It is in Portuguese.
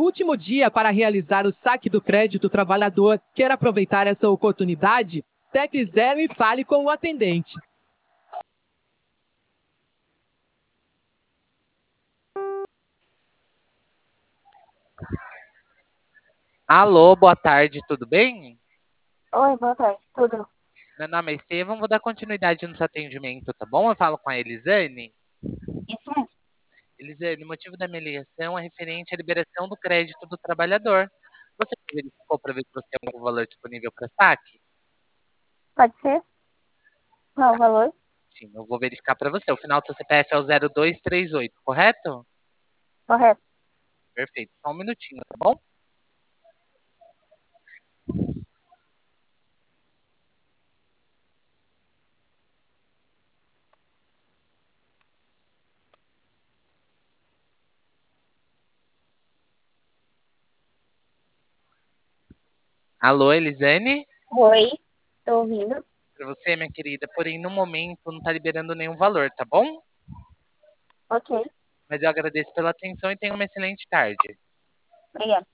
Último dia para realizar o saque do crédito trabalhador. Quer aproveitar essa oportunidade? Tepe 0 e fale com o atendente. Alô, boa tarde, tudo bem? Oi, boa tarde, tudo? Meu nome é Estevam, vou dar continuidade no seu atendimento, tá bom? Eu falo com a Elisane. Isso mesmo. Elisane, o motivo da minha ligação é referente à liberação do crédito do trabalhador. Você verificou para ver se você tem algum valor disponível para saque? Pode ser? Qual o valor? Sim, eu vou verificar para você. O final do seu CPF é o 0238, correto? Correto. Perfeito, só um minutinho, tá bom? Alô, Elisane? Oi, tô ouvindo. Para você, minha querida, porém no momento não está liberando nenhum valor, tá bom? Ok, Mas eu agradeço pela atenção e tenha uma excelente tarde. obrigada.